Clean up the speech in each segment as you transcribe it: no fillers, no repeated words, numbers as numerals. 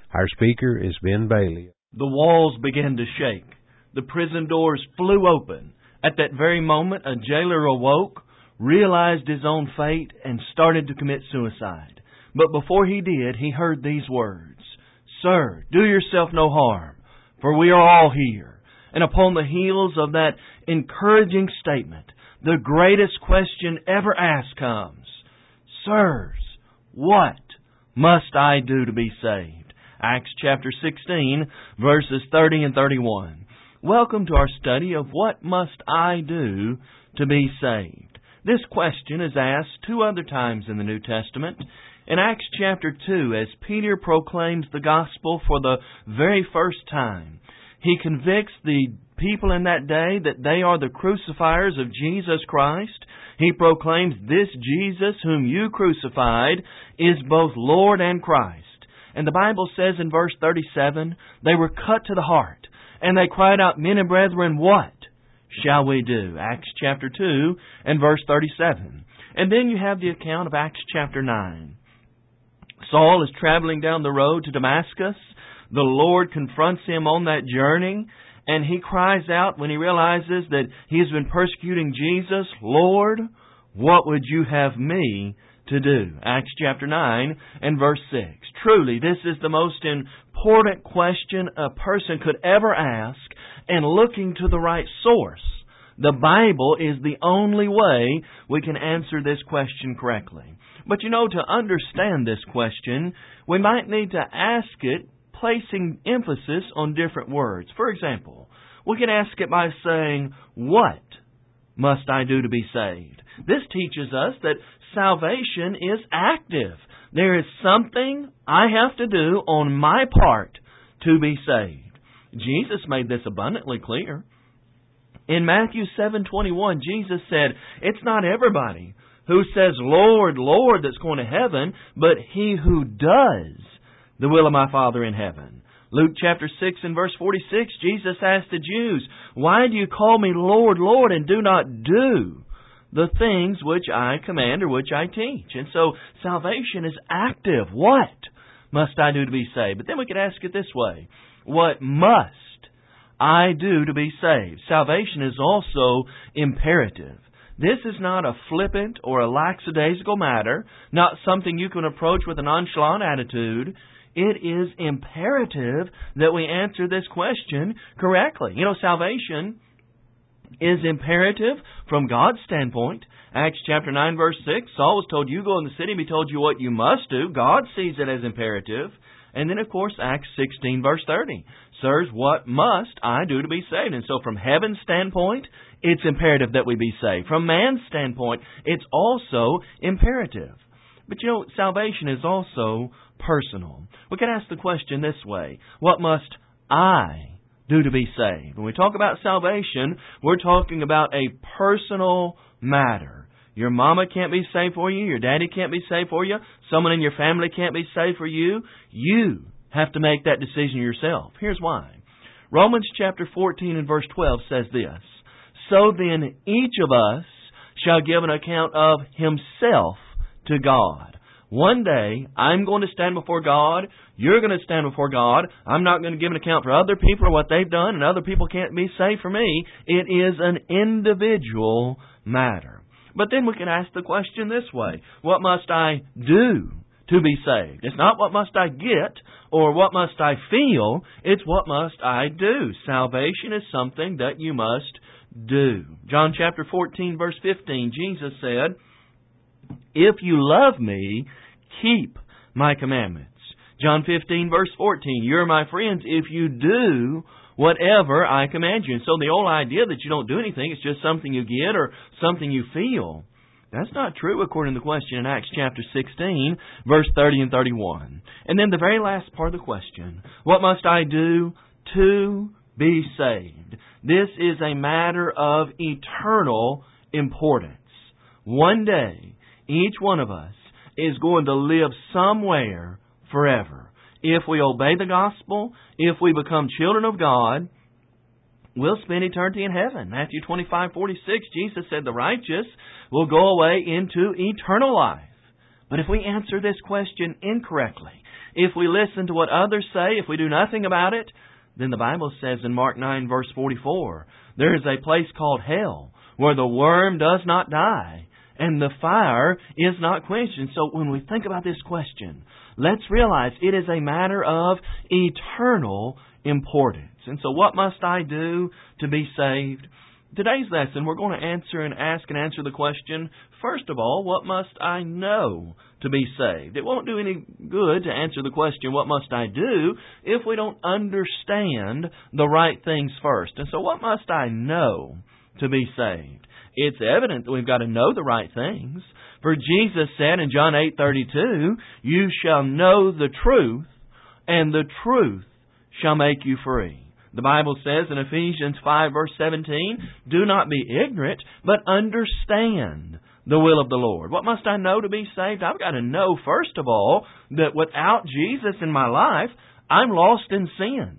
Our speaker is Ben Bailey. The walls began to shake. The prison doors flew open. At that very moment, a jailer awoke, realized his own fate, and started to commit suicide. But before he did, he heard these words, "Sir, do yourself no harm, for we are all here." And upon the heels of that encouraging statement, the greatest question ever asked comes, "Sirs, what must I do to be saved?" Acts chapter 16, verses 30 and 31. Welcome to our study of what must I do to be saved. This question is asked two other times in the New Testament. In Acts chapter 2, as Peter proclaims the gospel for the very first time, he convicts the people in that day that they are the crucifiers of Jesus Christ. He proclaims, "This Jesus whom you crucified is both Lord and Christ." And the Bible says in verse 37, they were cut to the heart, and they cried out, "Men and brethren, what shall we do?" Acts chapter 2 and verse 37. And then you have the account of Acts chapter 9. Saul is traveling down the road to Damascus. The Lord confronts him on that journey, and he cries out when he realizes that he has been persecuting Jesus, "Lord, what would you have me to do?" Acts chapter 9 and verse 6. Truly, this is the most important question a person could ever ask, and looking to the right source. The Bible is the only way we can answer this question correctly. But to understand this question, we might need to ask it placing emphasis on different words. For example, we can ask it by saying, "What must I do to be saved?" This teaches us that salvation is active. There is something I have to do on my part to be saved. Jesus made this abundantly clear. In Matthew 7:21, Jesus said, "It's not everybody who says, 'Lord, Lord,' that's going to heaven, but he who does the will of my Father in heaven." Luke chapter 6 and verse 46, Jesus asked the Jews, "Why do you call me Lord, Lord, and do not do the things which I command or which I teach?" And so salvation is active. What must I do to be saved? But then we could ask it this way. What must I do to be saved? Salvation is also imperative. This is not a flippant or a lackadaisical matter, not something you can approach with a nonchalant attitude. It is imperative that we answer this question correctly. Salvation is imperative from God's standpoint. Acts chapter 9 verse 6, Saul was told, "You go in the city and be told you what you must do." God sees it as imperative. And then, of course, Acts 16 verse 30. "Sirs, what must I do to be saved?" And so from heaven's standpoint, it's imperative that we be saved. From man's standpoint, it's also imperative. But salvation is also personal. We can ask the question this way. What must I do to be saved? When we talk about salvation, we're talking about a personal matter. Your mama can't be saved for you. Your daddy can't be saved for you. Someone in your family can't be saved for you. You have to make that decision yourself. Here's why. Romans chapter 14 and verse 12 says this, "So then each of us shall give an account of himself to God." One day, I'm going to stand before God. You're going to stand before God. I'm not going to give an account for other people or what they've done, and other people can't be saved for me. It is an individual matter. But then we can ask the question this way. What must I do to be saved? It's not what must I get or what must I feel. It's what must I do. Salvation is something that you must do. John chapter 14, verse 15, Jesus said, "If you love me, keep my commandments." John 15, verse 14, "You're my friends if you do whatever I command you." And so the old idea that you don't do anything, it's just something you get or something you feel, that's not true according to the question in Acts chapter 16, verse 30 and 31. And then the very last part of the question, what must I do to be saved? This is a matter of eternal importance. One day, each one of us is going to live somewhere forever. If we obey the gospel, if we become children of God, we'll spend eternity in heaven. Matthew 25:46, Jesus said the righteous will go away into eternal life. But if we answer this question incorrectly, if we listen to what others say, if we do nothing about it, then the Bible says in Mark 9, verse 44, there is a place called hell where the worm does not die and the fire is not quenched. And so when we think about this question, let's realize it is a matter of eternal importance. And so what must I do to be saved? Today's lesson, we're going to answer the question, first of all, what must I know to be saved? It won't do any good to answer the question, what must I do, if we don't understand the right things first. And so what must I know to be saved? It's evident that we've got to know the right things. For Jesus said in John 8:32, you shall know the truth, and the truth shall make you free. The Bible says in Ephesians 5 verse 17, do not be ignorant, but understand the will of the Lord. What must I know to be saved? I've got to know, first of all, that without Jesus in my life, I'm lost in sin.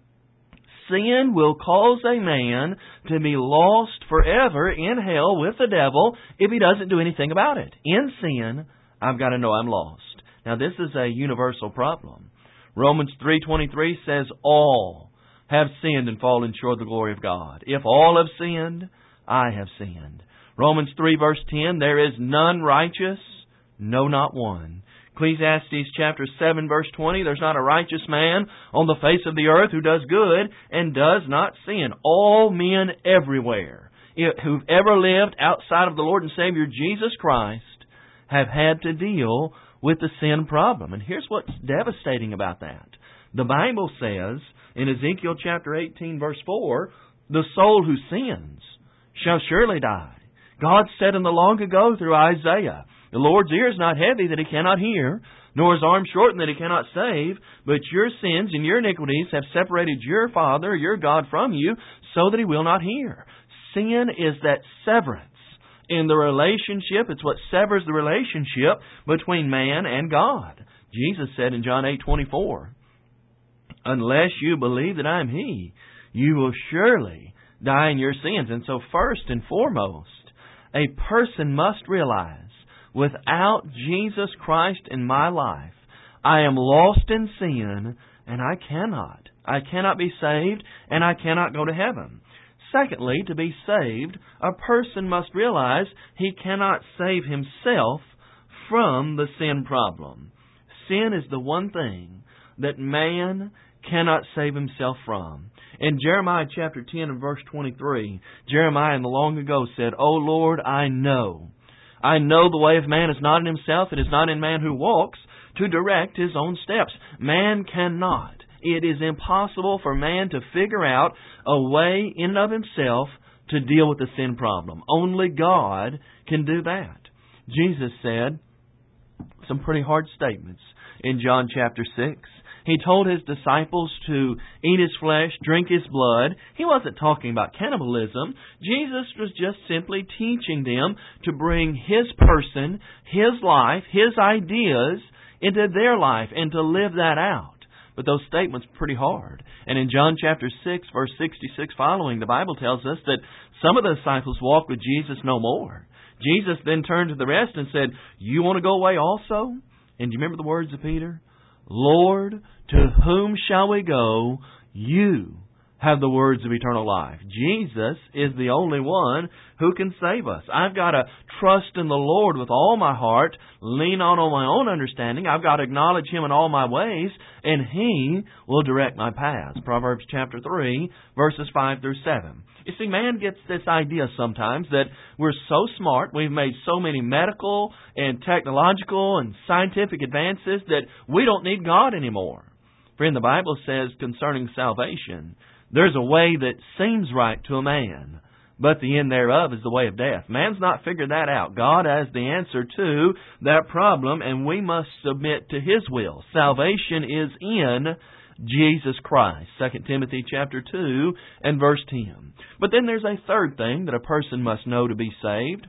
Sin will cause a man to be lost forever in hell with the devil if he doesn't do anything about it. In sin, I've got to know I'm lost. Now, this is a universal problem. Romans 3:23 says, all have sinned and fallen short of the glory of God. If all have sinned, I have sinned. Romans 3 verse 10, there is none righteous, no, not one. Ecclesiastes chapter 7 verse 20, there's not a righteous man on the face of the earth who does good and does not sin. All men everywhere who've ever lived outside of the Lord and Savior Jesus Christ have had to deal with the sin problem. And here's what's devastating about that. The Bible says in Ezekiel chapter 18 verse 4, the soul who sins shall surely die. God said in the long ago through Isaiah, the Lord's ear is not heavy that He cannot hear, nor His arm shortened that He cannot save, but your sins and your iniquities have separated your Father, your God, from you, so that He will not hear. Sin is that severance in the relationship. It's what severs the relationship between man and God. Jesus said in John 8:24, unless you believe that I am He, you will surely die in your sins. And so first and foremost, a person must realize, without Jesus Christ in my life, I am lost in sin and I cannot be saved and I cannot go to heaven. Secondly, to be saved, a person must realize he cannot save himself from the sin problem. Sin is the one thing that man cannot save himself from. In Jeremiah chapter 10 and verse 23, Jeremiah in the long ago said, O Lord, I know the way of man is not in himself, it is not in man who walks to direct his own steps. Man cannot. It is impossible for man to figure out a way in and of himself to deal with the sin problem. Only God can do that. Jesus said some pretty hard statements in John chapter 6. He told His disciples to eat His flesh, drink His blood. He wasn't talking about cannibalism. Jesus was just simply teaching them to bring His person, His life, His ideas into their life and to live that out. But those statements are pretty hard. And in John chapter 6, verse 66 following, the Bible tells us that some of the disciples walked with Jesus no more. Jesus then turned to the rest and said, you want to go away also? And do you remember the words of Peter? Lord, to whom shall we go? You have the words of eternal life. Jesus is the only one who can save us. I've got to trust in the Lord with all my heart, lean on my own understanding. I've got to acknowledge Him in all my ways, and He will direct my paths. Proverbs chapter 3, verses 5 through 7. You see, man gets this idea sometimes that we're so smart, we've made so many medical and technological and scientific advances that we don't need God anymore. Friend, the Bible says concerning salvation, there's a way that seems right to a man, but the end thereof is the way of death. Man's not figured that out. God has the answer to that problem, and we must submit to His will. Salvation is in Jesus Christ. 2 Timothy chapter 2 and verse 10. But then there's a third thing that a person must know to be saved.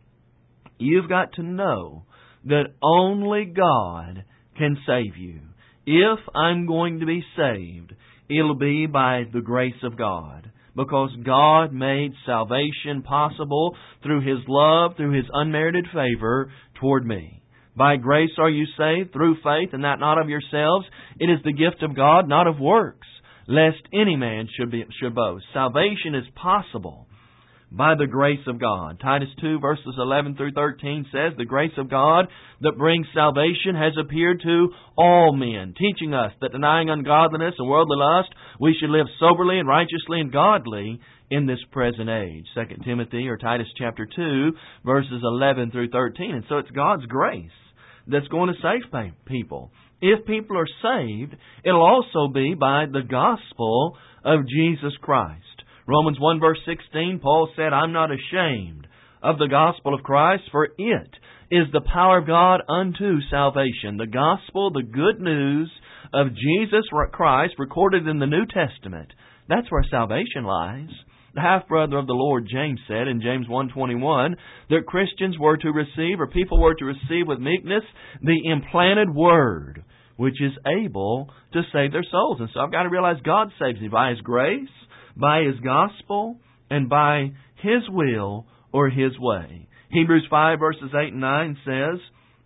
You've got to know that only God can save you. If I'm going to be saved, it'll be by the grace of God, because God made salvation possible through His love, through His unmerited favor toward me. By grace are you saved, through faith, and that not of yourselves. It is the gift of God, not of works, lest any man should boast. Salvation is possible by the grace of God. Titus 2 verses 11 through 13 says, the grace of God that brings salvation has appeared to all men, teaching us that denying ungodliness and worldly lust, we should live soberly and righteously and godly in this present age. 2 Timothy or Titus chapter 2 verses 11 through 13. And so it's God's grace that's going to save people. If people are saved, it'll also be by the gospel of Jesus Christ. Romans 1 verse 16, Paul said, I'm not ashamed of the gospel of Christ, for it is the power of God unto salvation. The gospel, the good news of Jesus Christ recorded in the New Testament, that's where salvation lies. The half-brother of the Lord, James, said in James 1:21 that Christians were to receive, or people were to receive with meekness, the implanted Word, which is able to save their souls. And so I've got to realize God saves me by His grace, by His gospel, and by His will or His way. Hebrews 5 verses 8 and 9 says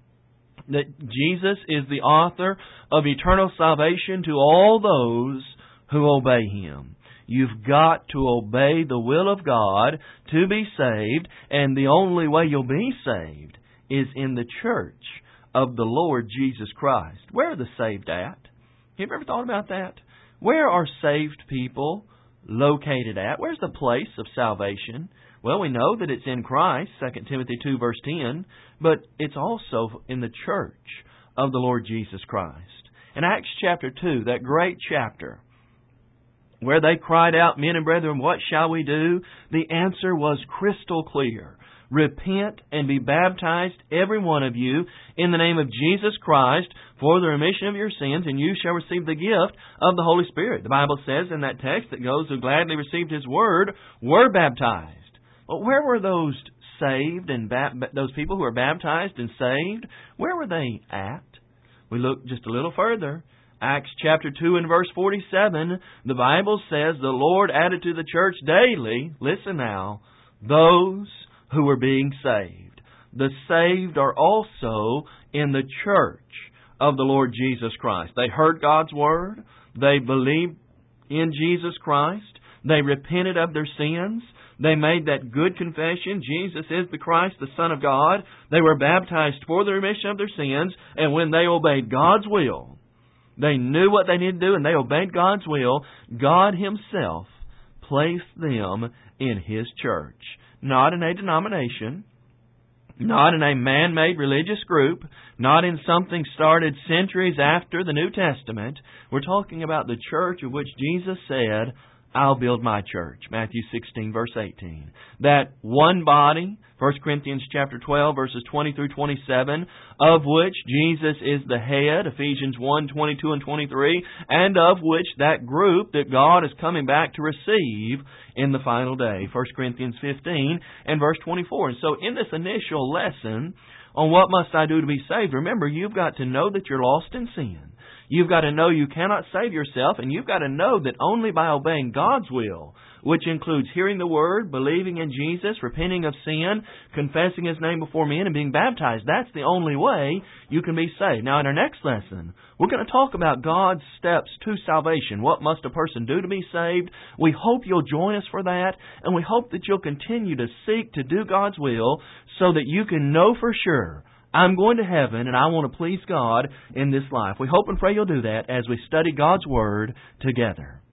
that Jesus is the author of eternal salvation to all those who obey Him. You've got to obey the will of God to be saved, and the only way you'll be saved is in the church of the Lord Jesus Christ. Where are the saved at? Have you ever thought about that? Where are saved people located at? Where's the place of salvation? Well, we know that it's in Christ, 2 Timothy 2 verse 10, but it's also in the church of the Lord Jesus Christ. In Acts chapter 2, that great chapter, where they cried out, men and brethren, what shall we do? The answer was crystal clear. Repent and be baptized, every one of you, in the name of Jesus Christ, for the remission of your sins, and you shall receive the gift of the Holy Spirit. The Bible says in that text that those who gladly received His Word were baptized. But where were those saved and those people who were baptized and saved? Where were they at? We look just a little further. Acts chapter 2 and verse 47, the Bible says the Lord added to the church daily, listen now, those who were being saved. The saved are also in the church of the Lord Jesus Christ. They heard God's Word. They believed in Jesus Christ. They repented of their sins. They made that good confession, Jesus is the Christ, the Son of God. They were baptized for the remission of their sins, and when they obeyed God's will, they knew what they needed to do, and they obeyed God's will, God Himself placed them in His church. Not in a denomination, not in a man-made religious group, not in something started centuries after the New Testament. We're talking about the church of which Jesus said, I'll build my church. Matthew 16, verse 18. That one body, 1 Corinthians chapter 12, verses 20 through 27, of which Jesus is the head, Ephesians 1, 22 and 23, and of which that group that God is coming back to receive in the final day, 1 Corinthians 15 and verse 24. And so in this initial lesson on what must I do to be saved, remember, you've got to know that you're lost in sin. You've got to know you cannot save yourself, and you've got to know that only by obeying God's will, which includes hearing the Word, believing in Jesus, repenting of sin, confessing His name before men, and being baptized, that's the only way you can be saved. Now, in our next lesson, we're going to talk about God's steps to salvation. What must a person do to be saved? We hope you'll join us for that, and we hope that you'll continue to seek to do God's will so that you can know for sure, I'm going to heaven and I want to please God in this life. We hope and pray you'll do that as we study God's Word together.